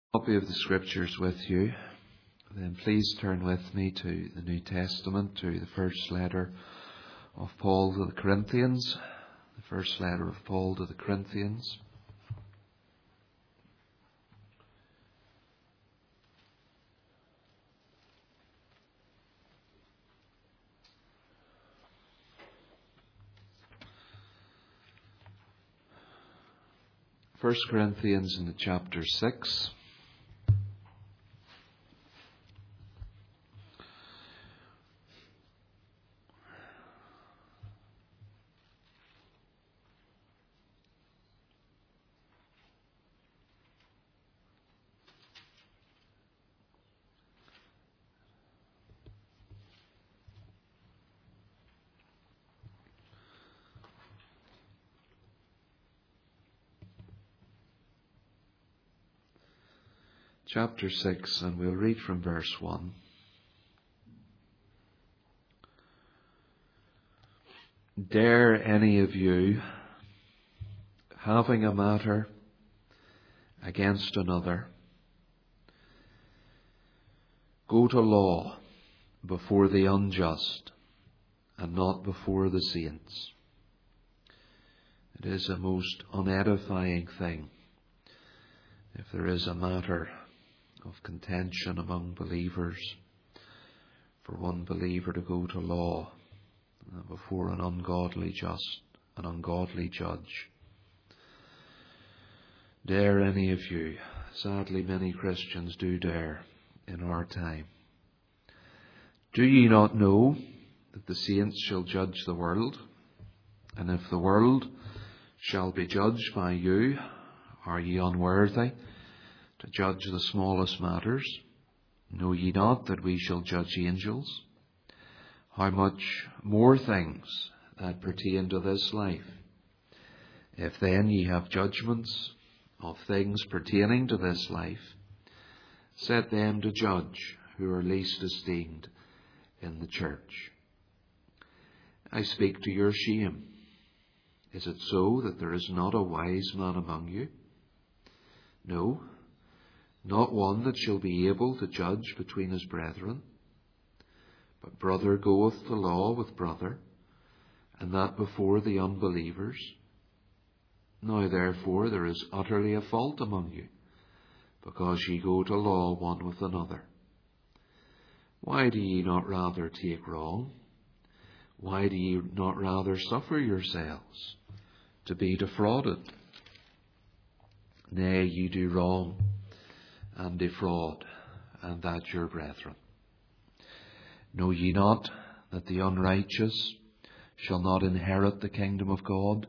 Copy of the Scriptures with you, then please turn with me to the New Testament, to the first letter of Paul to the Corinthians. The first letter of Paul to the Corinthians. First Corinthians in the chapter 6. Chapter 6, and we'll read from verse 1. Dare any of you, having a matter against another, go to law before the unjust and not before the saints? It is a most unedifying thing if there is a matter of contention among believers, for one believer to go to law before an ungodly judge. Dare any of you? Sadly, many Christians do dare in our time. Do ye not know that the saints shall judge the world? And if the world shall be judged by you, are ye unworthy to judge the smallest matters? Know ye not that we shall judge angels? How much more things that pertain to this life? If then ye have judgments of things pertaining to this life, set them to judge who are least esteemed in the church. I speak to your shame. Is it so that there is not a wise man among you? No, not one that shall be able to judge between his brethren. But brother goeth to law with brother, and that before the unbelievers. Now therefore there is utterly a fault among you, because ye go to law one with another. Why do ye not rather take wrong? Why do ye not rather suffer yourselves to be defrauded? Nay, ye do wrong and defraud, and that your brethren. Know ye not that the unrighteous shall not inherit the kingdom of God?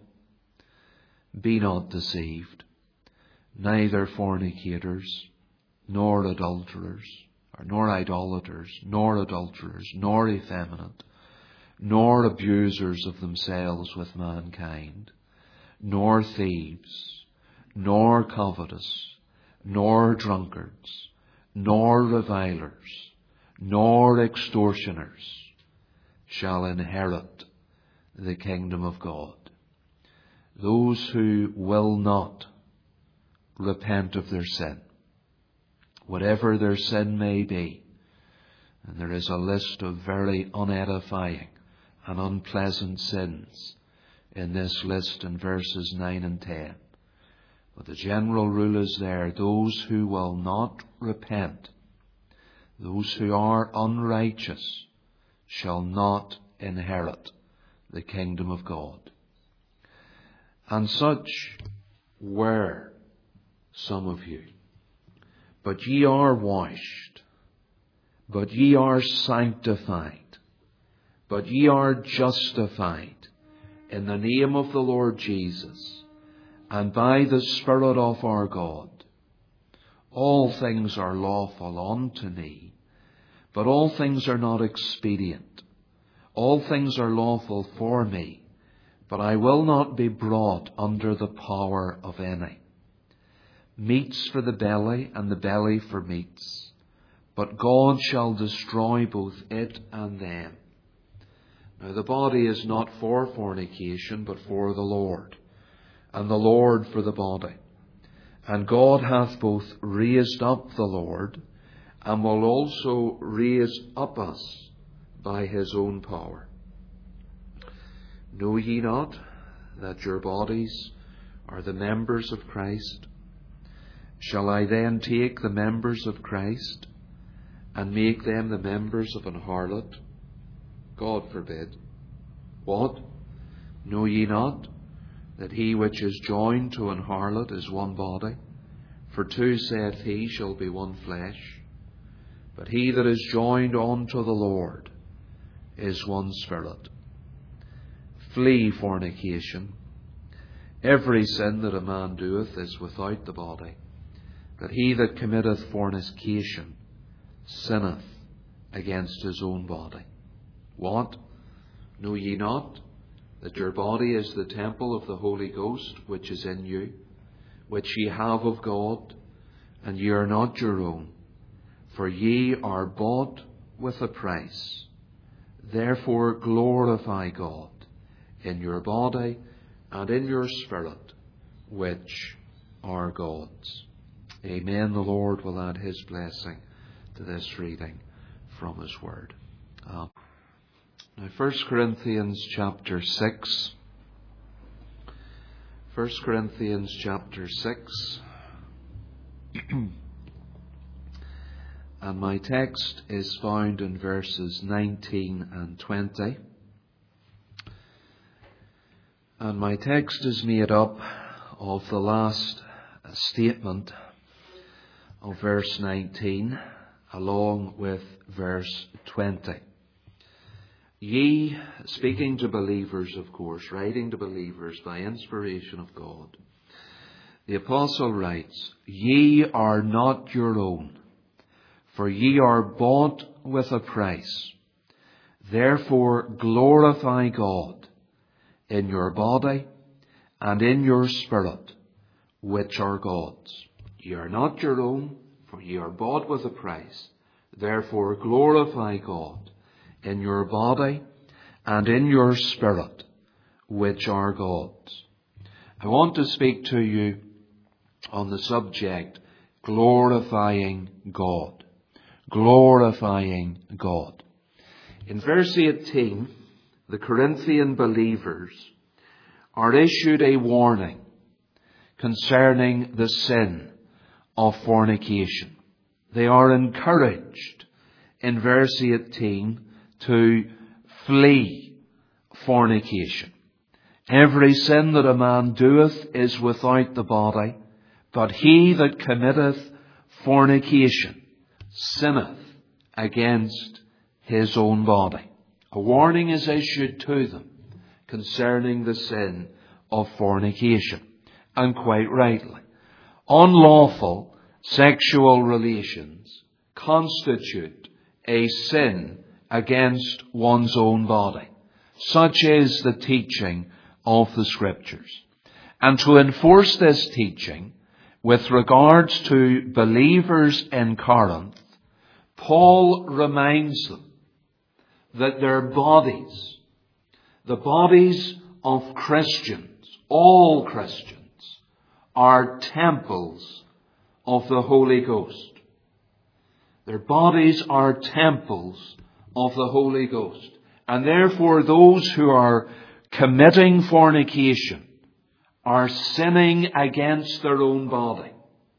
Be not deceived, neither fornicators, nor adulterers, nor idolaters, nor effeminate, nor abusers of themselves with mankind, nor thieves, nor covetous, nor drunkards, nor revilers, nor extortioners shall inherit the kingdom of God. Those who will not repent of their sin, whatever their sin may be. And there is a list of very unedifying and unpleasant sins in this list in verses 9 and 10. But the general rule is there: those who will not repent, those who are unrighteous, shall not inherit the kingdom of God. And such were some of you. But ye are washed, but ye are sanctified, but ye are justified in the name of the Lord Jesus, and by the Spirit of our God. All things are lawful unto me, but all things are not expedient. All things are lawful for me, but I will not be brought under the power of any. Meats for the belly, and the belly for meats, but God shall destroy both it and them. Now the body is not for fornication, but for the Lord, and the Lord for the body. And God hath both raised up the Lord, and will also raise up us by his own power. Know ye not that your bodies are the members of Christ? Shall I then take the members of Christ and make them the members of an harlot? God forbid. What? Know ye not that he which is joined to an harlot is one body? For two, saith he, shall be one flesh. But he that is joined unto the Lord is one spirit. Flee fornication. Every sin that a man doeth is without the body, but he that committeth fornication sinneth against his own body. What? Know ye not that your body is the temple of the Holy Ghost, which is in you, which ye have of God, and ye are not your own? For ye are bought with a price. Therefore glorify God in your body and in your spirit, which are God's. Amen. The Lord will add his blessing to this reading from his word. Now 1 Corinthians chapter 6. 1 Corinthians chapter 6. And my text is found in verses 19 and 20. And my text is made up of the last statement of verse 19 along with verse 20. Ye, speaking to believers, of course, writing to believers by inspiration of God, the apostle writes, Ye are not your own, for ye are bought with a price. Therefore glorify God in your body and in your spirit, which are God's. Ye are not your own, for ye are bought with a price. Therefore glorify God in your body and in your spirit, which are God's. I want to speak to you on the subject, glorifying God. Glorifying God. In verse 18, the Corinthian believers are issued a warning concerning the sin of fornication. They are encouraged in verse 18 to flee fornication. Every sin that a man doeth is without the body, but he that committeth fornication sinneth against his own body. A warning is issued to them concerning the sin of fornication, and quite rightly. Unlawful sexual relations constitute a sin against one's own body. Such is the teaching of the Scriptures. And to enforce this teaching with regards to believers in Corinth, Paul reminds them that their bodies, the bodies of Christians, all Christians, are temples of the Holy Ghost. Their bodies are temples of the Holy Ghost. And therefore those who are committing fornication are sinning against their own body.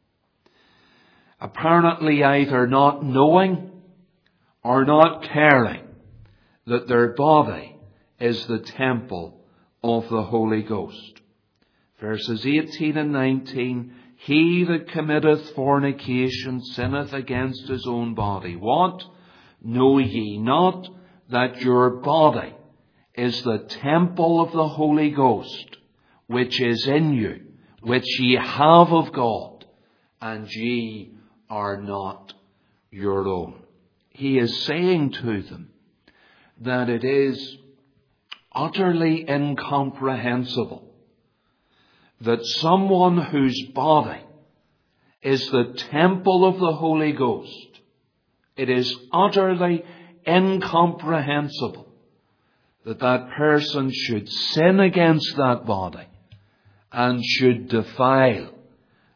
Apparently either not knowing or not caring that their body is the temple of the Holy Ghost. Verses 18 and 19, He that committeth fornication sinneth against his own body. What? Know ye not that your body is the temple of the Holy Ghost, which is in you, which ye have of God, and ye are not your own? He is saying to them that it is utterly incomprehensible that someone whose body is the temple of the Holy Ghost, it is utterly incomprehensible that that person should sin against that body and should defile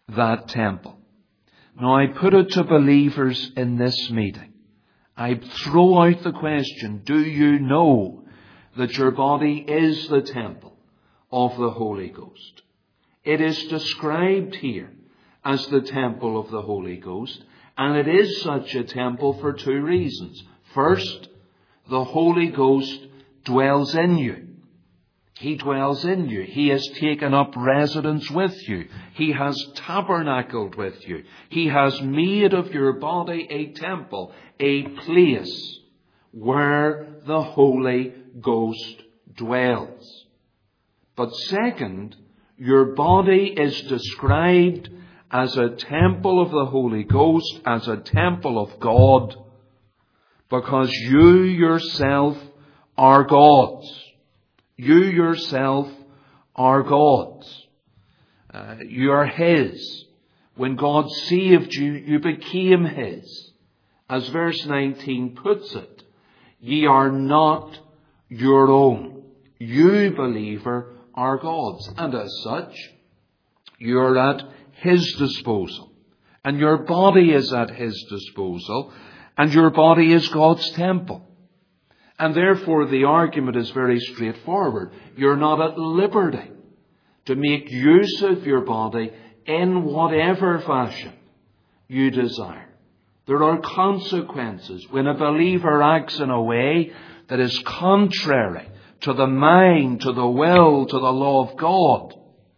that temple. Now, I put it to believers in this meeting. I throw out the question, do you know that your body is the temple of the Holy Ghost? It is described here as the temple of the Holy Ghost, and it is such a temple for two reasons. First, the Holy Ghost dwells in you. He dwells in you. He has taken up residence with you. He has tabernacled with you. He has made of your body a temple, a place where the Holy Ghost dwells. But second, your body is described as a temple of the Holy Ghost, as a temple of God, because you yourself are God's. You yourself are God's. You are His. When God saved you, you became His. As verse 19 puts it, ye are not your own. You, believer, are God's. And as such, you are at His disposal. And your body is at His disposal. And your body is God's temple. And therefore the argument is very straightforward. You're not at liberty to make use of your body in whatever fashion you desire. There are consequences when a believer acts in a way that is contrary to the mind, to the will, to the law of God.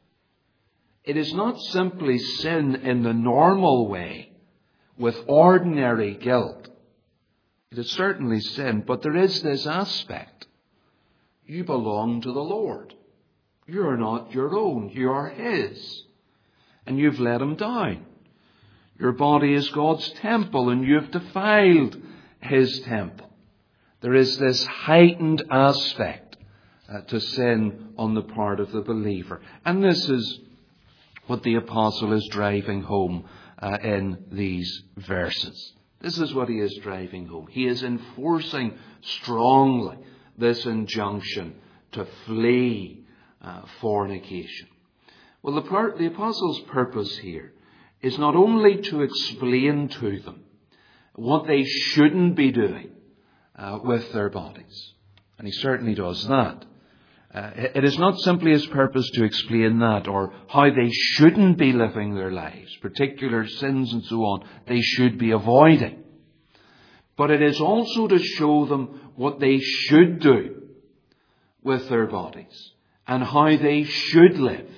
It is not simply sin in the normal way with ordinary guilt. It is certainly sin, but there is this aspect. You belong to the Lord. You are not your own. You are His. And you've let Him down. Your body is God's temple, and you've defiled His temple. There is this heightened aspect to sin on the part of the believer. And this is what the apostle is driving home in these verses. This is what he is driving home. He is enforcing strongly this injunction to flee fornication. Well, the apostle's purpose here is not only to explain to them what they shouldn't be doing with their bodies, and he certainly does that. It is not simply his purpose to explain that or how they shouldn't be living their lives, particular sins and so on, they should be avoiding. But it is also to show them what they should do with their bodies and how they should live.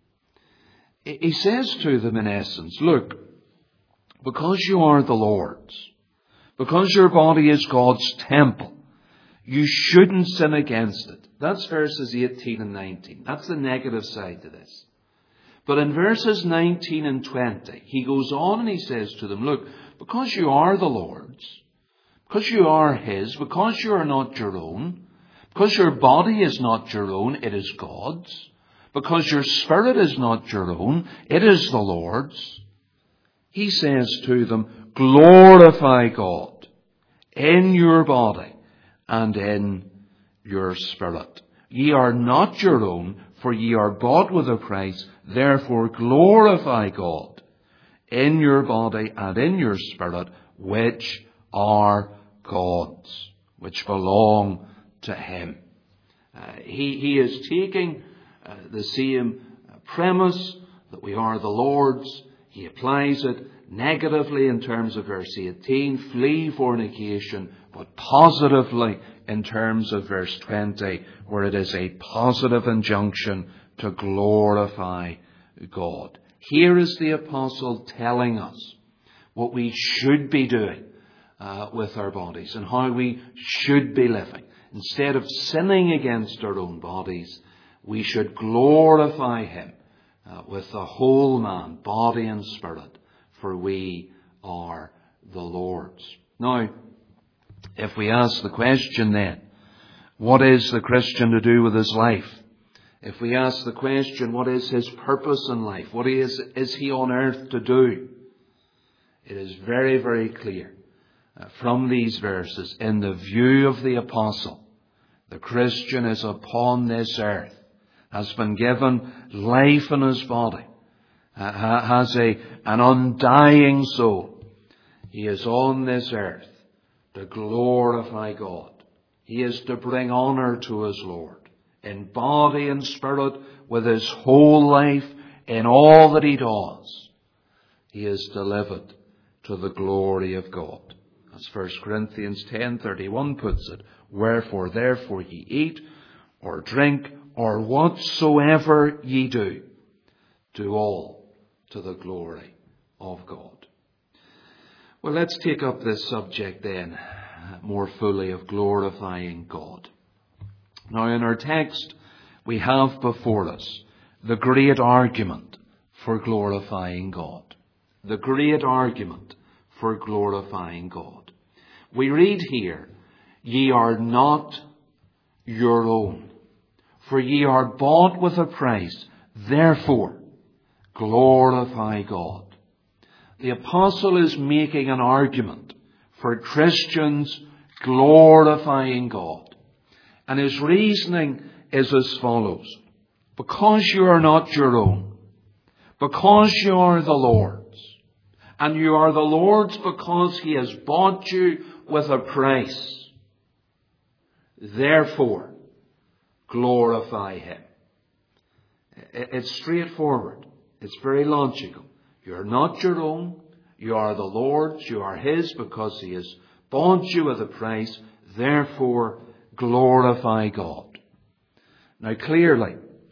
He says to them in essence, look, because you are the Lord's, because your body is God's temple, you shouldn't sin against it. That's verses 18 and 19. That's the negative side to this. But in verses 19 and 20, he goes on and he says to them, look, because you are the Lord's, because you are His, because you are not your own, because your body is not your own, it is God's, because your spirit is not your own, it is the Lord's. He says to them, glorify God in your body and in your spirit. Ye are not your own, for ye are bought with a price. Therefore glorify God in your body and in your spirit, which are God's, which belong to Him. He is taking the same premise that we are the Lord's. He applies it negatively in terms of verse 18, flee fornication, but positively in terms of verse 20, where it is a positive injunction to glorify God. Here is the apostle telling us what we should be doing with our bodies and how we should be living. Instead of sinning against our own bodies, we should glorify Him with the whole man, body and spirit, for we are the Lord's. Now, if we ask the question then, what is the Christian to do with his life? If we ask the question, what is his purpose in life? What is he on earth to do? It is very, very clear from these verses, in the view of the apostle, the Christian is upon this earth, has been given life in his body, has an undying soul. He is on this earth to glorify God. He is to bring honor to his Lord in body and spirit, with his whole life, in all that he does. He is delivered to the glory of God. As 1 Corinthians 10:31 puts it, wherefore therefore ye eat or drink or whatsoever ye do, do all to the glory of God. Well, let's take up this subject then more fully of glorifying God. Now, in our text, we have before us the great argument for glorifying God. The great argument for glorifying God. We read here, ye are not your own, for ye are bought with a price, therefore glorify God. The apostle is making an argument for Christians glorifying God. And his reasoning is as follows. Because you are not your own, because you are the Lord's, and you are the Lord's because he has bought you with a price, therefore glorify him. It's straightforward. It's very logical. You're not your own. You are the Lord's. You are his because he has bought you with a price. Therefore, glorify God. Now, clearly,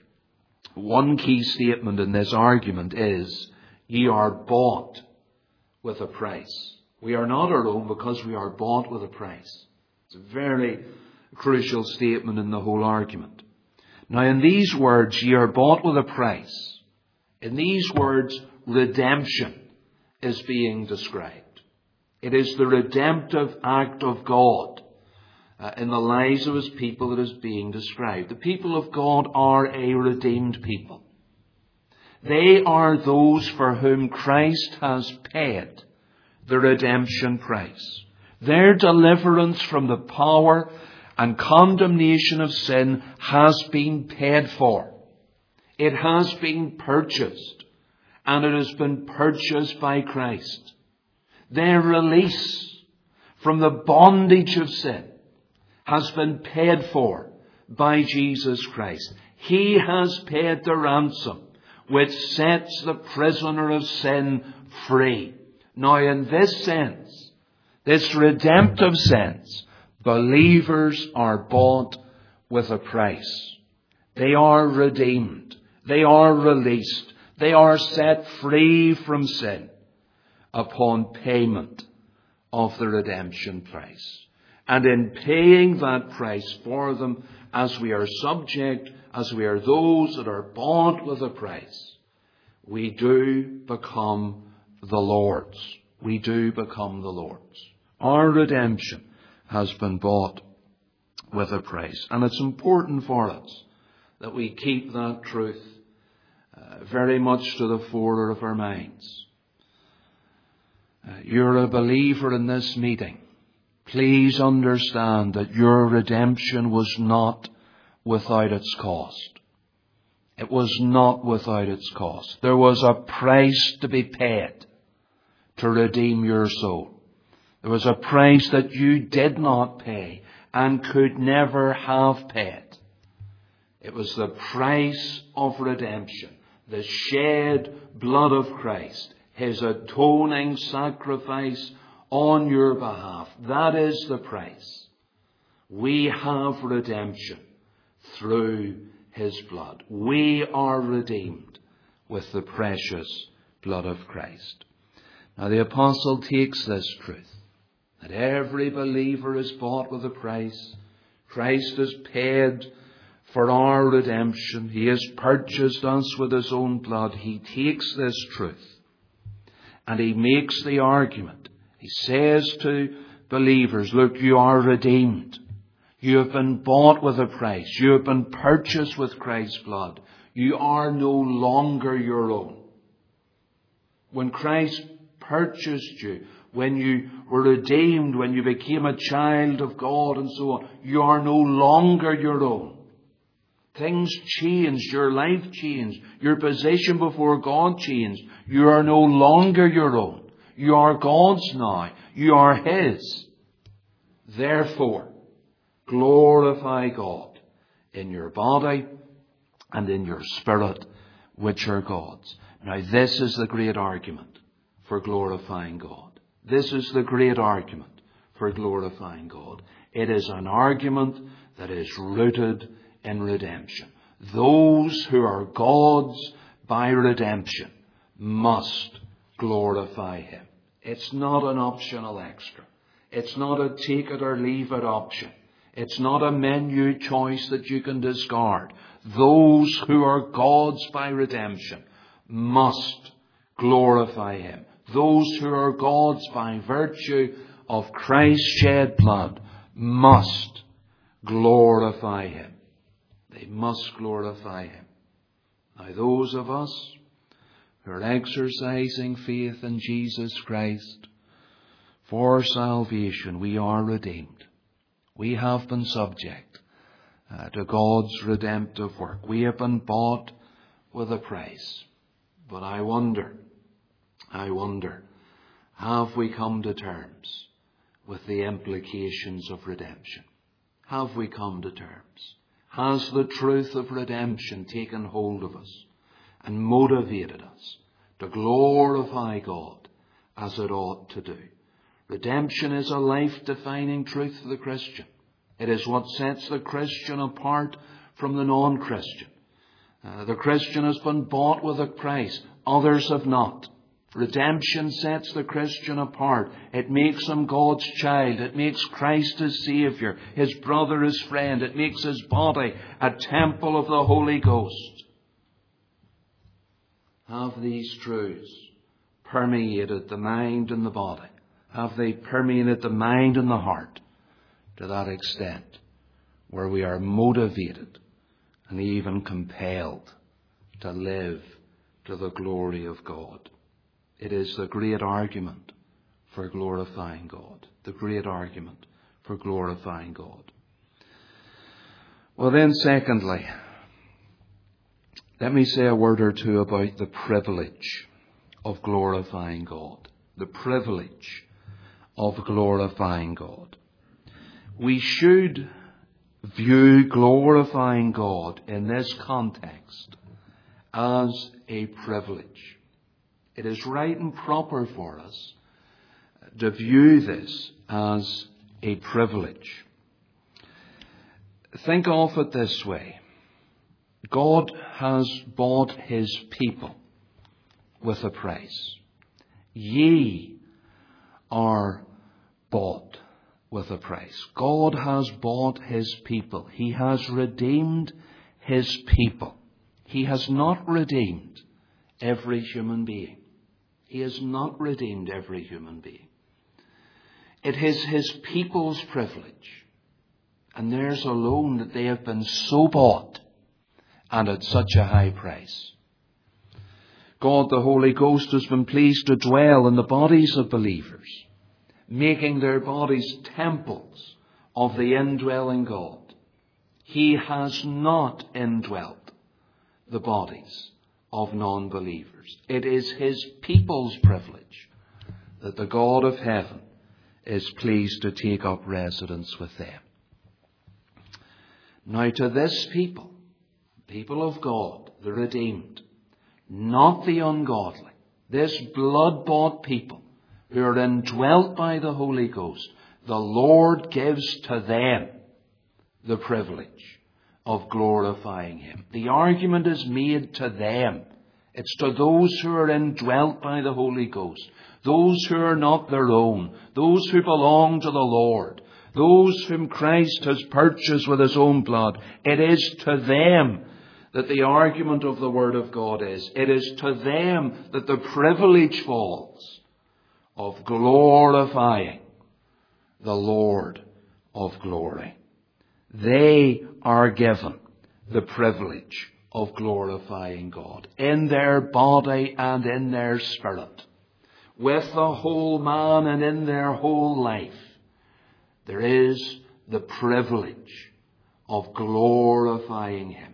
one key statement in this argument is, ye are bought with a price. We are not our own because we are bought with a price. It's a very crucial statement in the whole argument. Now, in these words, ye are bought with a price. In these words, redemption is being described. It is the redemptive act of God in the lives of his people that is being described. The people of God are a redeemed people. They are those for whom Christ has paid the redemption price. Their deliverance from the power and condemnation of sin has been paid for. It has been purchased. And it has been purchased by Christ. Their release from the bondage of sin has been paid for by Jesus Christ. He has paid the ransom which sets the prisoner of sin free. Now, in this sense, this redemptive sense, believers are bought with a price. They are redeemed. They are released. They are set free from sin upon payment of the redemption price. And in paying that price for them, as we are subject, as we are those that are bought with a price, we do become the Lord's. We do become the Lord's. Our redemption has been bought with a price. And it's important for us that we keep that truth very much to the fore of our minds. You're a believer in this meeting. Please understand that your redemption was not without its cost. It was not without its cost. There was a price to be paid to redeem your soul. There was a price that you did not pay and could never have paid. It was the price of redemption. The shed blood of Christ, his atoning sacrifice on your behalf. That is the price. We have redemption through his blood. We are redeemed with the precious blood of Christ. Now the apostle takes this truth, that every believer is bought with a price. Christ has paid for our redemption. He has purchased us with his own blood. He takes this truth and he makes the argument. He says to believers, look, you are redeemed. You have been bought with a price. You have been purchased with Christ's blood. You are no longer your own. When Christ purchased you, when you were redeemed, when you became a child of God and so on, you are no longer your own. Things changed. Your life changed. Your position before God changed. You are no longer your own. You are God's now. You are His. Therefore, glorify God in your body and in your spirit, which are God's. Now, this is the great argument for glorifying God. This is the great argument for glorifying God. It is an argument that is rooted in redemption. Those who are God's by redemption must glorify Him. It's not an optional extra. It's not a take it or leave it option. It's not a menu choice that you can discard. Those who are God's by redemption must glorify Him. Those who are God's by virtue of Christ's shed blood must glorify Him. They must glorify Him. Now, those of us who are exercising faith in Jesus Christ for salvation, we are redeemed. We have been subject to God's redemptive work. We have been bought with a price. But I wonder, have we come to terms with the implications of redemption? Have we come to terms? Has the truth of redemption taken hold of us and motivated us to glorify God as it ought to do? Redemption is a life-defining truth for the Christian. It is what sets the Christian apart from the non-Christian. The Christian has been bought with a price. Others have not. Redemption sets the Christian apart. It makes him God's child. It makes Christ his Saviour, his brother, his friend. It makes his body a temple of the Holy Ghost. Have these truths permeated the mind and the body? Have they permeated the mind and the heart to that extent where we are motivated and even compelled to live to the glory of God? It is the great argument for glorifying God. The great argument for glorifying God. Well then, secondly, let me say a word or two about the privilege of glorifying God. The privilege of glorifying God. We should view glorifying God in this context as a privilege. It is right and proper for us to view this as a privilege. Think of it this way. God has bought His people with a price. Ye are bought with a price. God has bought His people. He has redeemed His people. He has not redeemed every human being. He has not redeemed every human being. It is His people's privilege, and theirs alone, that they have been so bought and at such a high price. God the Holy Ghost has been pleased to dwell in the bodies of believers, making their bodies temples of the indwelling God. He has not indwelt the bodies of non-believers. It is His people's privilege that the God of heaven is pleased to take up residence with them. Now to this people, people of God, the redeemed, not the ungodly, this blood-bought people who are indwelt by the Holy Ghost, the Lord gives to them the privilege of glorifying Him. The argument is made to them. It's to those who are indwelt by the Holy Ghost, those who are not their own, those who belong to the Lord, those whom Christ has purchased with His own blood. It is to them that the argument of the Word of God is. It is to them that the privilege falls of glorifying the Lord of glory. They are given the privilege of glorifying God in their body and in their spirit, with the whole man and in their whole life. There is the privilege of glorifying Him.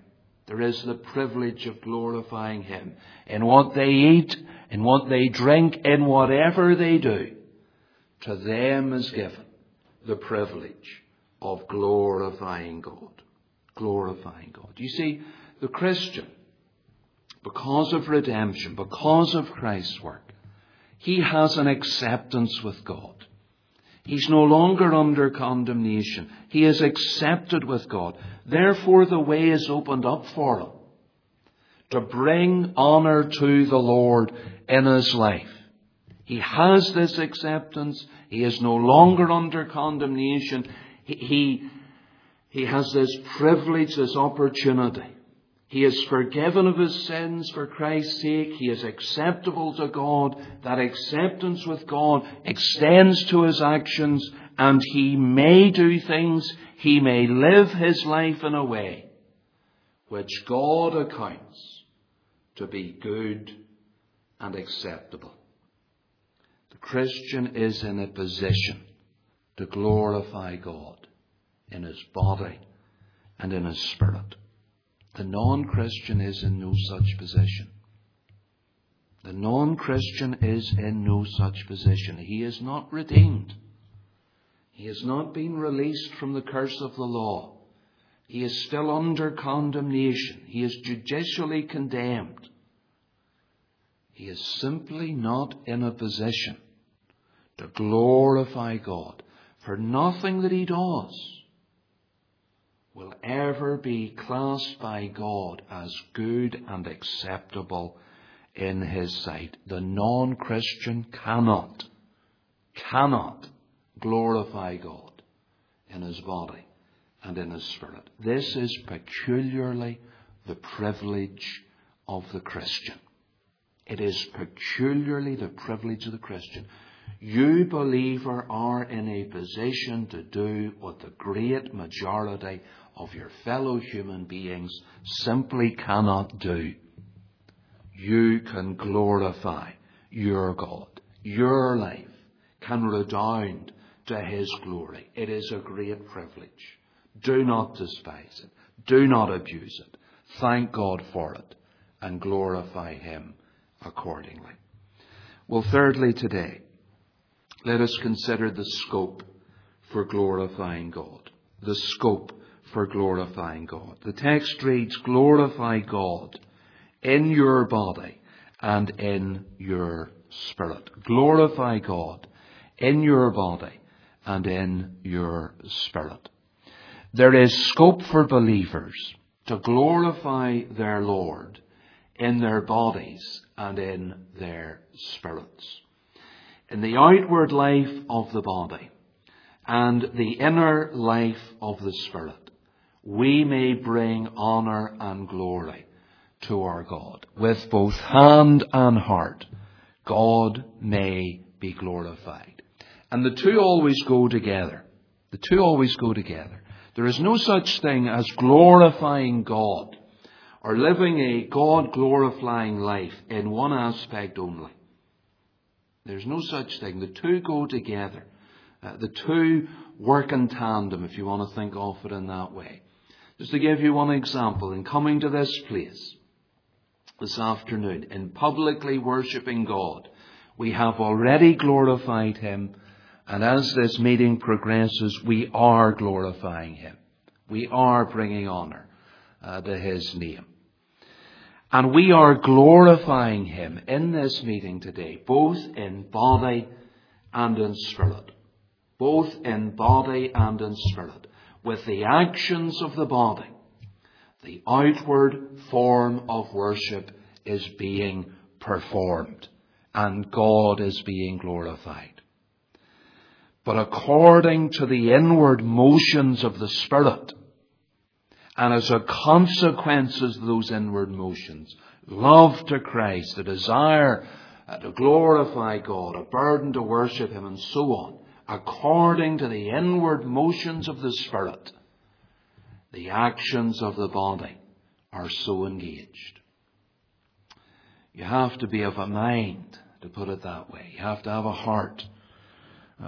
There is the privilege of glorifying Him in what they eat, in what they drink, in whatever they do. To them is given the privilege of glorifying God. Glorifying God. You see, the Christian, because of redemption, because of Christ's work, he has an acceptance with God. He's no longer under condemnation. He is accepted with God. Therefore, the way is opened up for him to bring honour to the Lord in his life. He has this acceptance. He is no longer under condemnation. He has this privilege, this opportunity. He is forgiven of his sins for Christ's sake. He is acceptable to God. That acceptance with God extends to his actions, and he may do things, he may live his life in a way which God accounts to be good and acceptable. The Christian is in a position to glorify God in his body and in his spirit. The non-Christian is in no such position. The non-Christian is in no such position. He is not redeemed. He has not been released from the curse of the law. He is still under condemnation. He is judicially condemned. He is simply not in a position to glorify God, for nothing that he does will ever be classed by God as good and acceptable in his sight. The non-Christian cannot glorify God in his body and in his spirit. This is peculiarly the privilege of the Christian. It is peculiarly the privilege of the Christian. You, believer, are in a position to do what the great majority of your fellow human beings simply cannot do. You can glorify your God. Your life can redound to his glory. It is a great privilege. Do not despise it. Do not abuse it. Thank God for it and glorify him accordingly. Well, thirdly today, let us consider the scope for glorifying God. The scope for glorifying God. The text reads, glorify God in your body and in your spirit. Glorify God in your body and in your spirit. There is scope for believers to glorify their Lord in their bodies and in their spirits. In the outward life of the body and the inner life of the spirit, we may bring honour and glory to our God. With both hand and heart, God may be glorified. And the two always go together. The two always go together. There is no such thing as glorifying God or living a God-glorifying life in one aspect only. There's no such thing. The two go together. The two work in tandem, if you want to think of it in that way. Just to give you one example, in coming to this place this afternoon, in publicly worshipping God, we have already glorified him, and as this meeting progresses, we are glorifying him. We are bringing honour to his name. And we are glorifying him in this meeting today, both in body and in spirit. Both in body and in spirit. With the actions of the body, the outward form of worship is being performed, and God is being glorified. But according to the inward motions of the Spirit, and as a consequence of those inward motions, love to Christ, a desire to glorify God, a burden to worship him, and so on, according to the inward motions of the Spirit, the actions of the body are so engaged. You have to be of a mind, to put it that way. You have to have a heart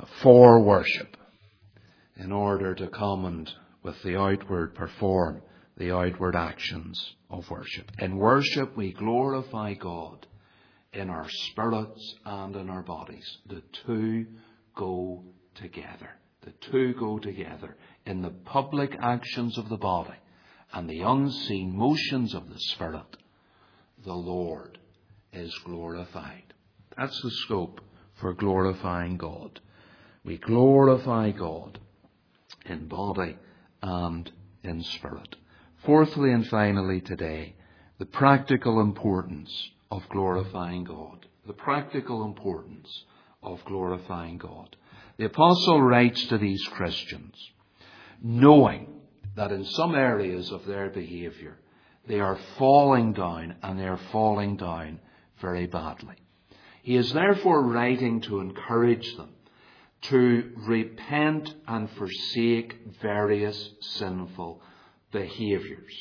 for worship in order to come and with the outward perform the outward actions of worship. In worship we glorify God in our spirits and in our bodies. The two go together. The two go together. In the public actions of the body and the unseen motions of the spirit, the Lord is glorified. That's the scope for glorifying God. We glorify God in body and in spirit. Fourthly and finally today, the practical importance of glorifying God. The practical importance of glorifying God. The apostle writes to these Christians, knowing that in some areas of their behaviour, they are falling down, and they are falling down very badly. He is therefore writing to encourage them to repent and forsake various sinful behaviours.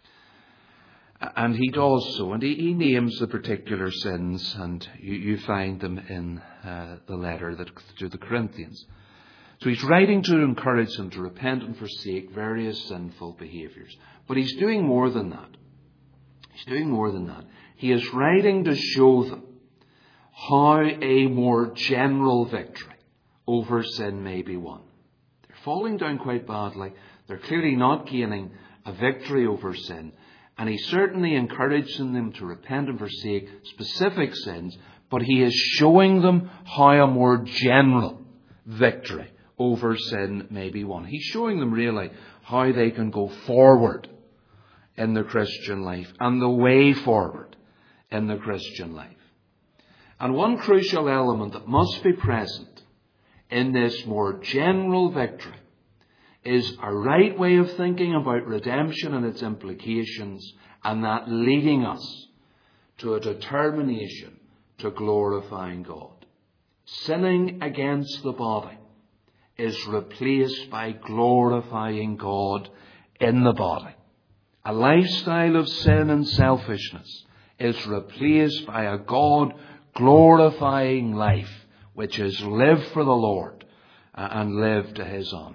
And he does so, and he names the particular sins, and you find them in the letter to the Corinthians. So he's writing to encourage them to repent and forsake various sinful behaviours. But he's doing more than that. He's doing more than that. He is writing to show them how a more general victory over sin may be won. They're falling down quite badly. They're clearly not gaining a victory over sin. And he certainly encouraging them to repent and forsake specific sins, but he is showing them how a more general victory over sin may be won. He's showing them really how they can go forward in the Christian life and the way forward in the Christian life. And one crucial element that must be present in this more general victory is a right way of thinking about redemption and its implications, and that leading us to a determination to glorifying God. Sinning against the body is replaced by glorifying God in the body. A lifestyle of sin and selfishness is replaced by a God-glorifying life, which is live for the Lord and live to His honour.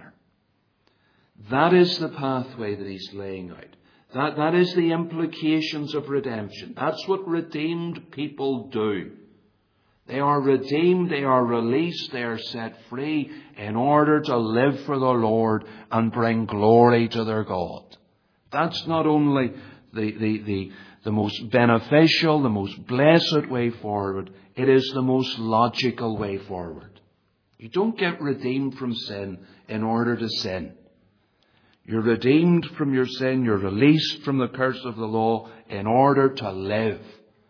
That is the pathway that he's laying out. That is the implications of redemption. That's what redeemed people do. They are redeemed, they are released, they are set free in order to live for the Lord and bring glory to their God. That's not only the most beneficial, the most blessed way forward, it is the most logical way forward. You don't get redeemed from sin in order to sin. You're redeemed from your sin. You're released from the curse of the law in order to live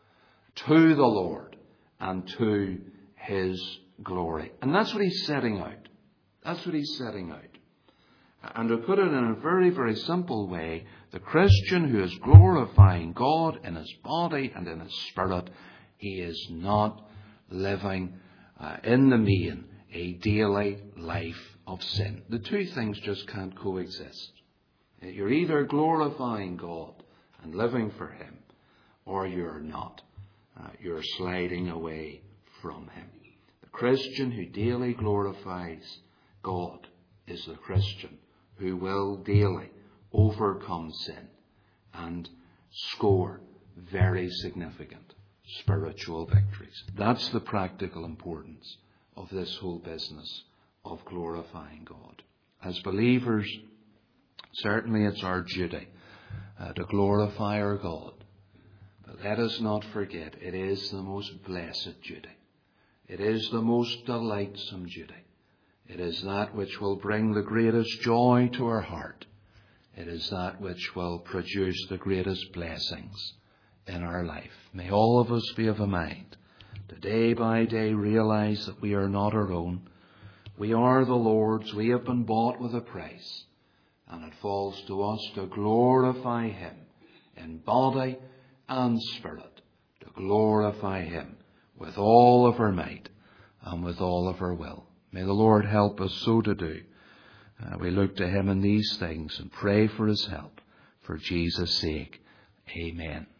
to the Lord and to His glory. And that's what he's setting out. That's what he's setting out. And to put it in a very, very simple way, the Christian who is glorifying God in his body and in his spirit, he is not living in the main a daily life of sin. The two things just can't coexist. You're either glorifying God and living for Him, or you're not. You're sliding away from Him. The Christian who daily glorifies God is the Christian who will daily overcome sin and score very significant spiritual victories. That's the practical importance of this whole business of glorifying God. As believers, certainly it's our duty to glorify our God. But let us not forget, it is the most blessed duty. It is the most delightsome duty. It is that which will bring the greatest joy to our heart. It is that which will produce the greatest blessings in our life. May all of us be of a mind to day by day realize that we are not our own. We are the Lord's. We have been bought with a price. And it falls to us to glorify Him in body and spirit. To glorify Him with all of our might and with all of our will. May the Lord help us so to do. We look to Him in these things and pray for His help. For Jesus' sake. Amen.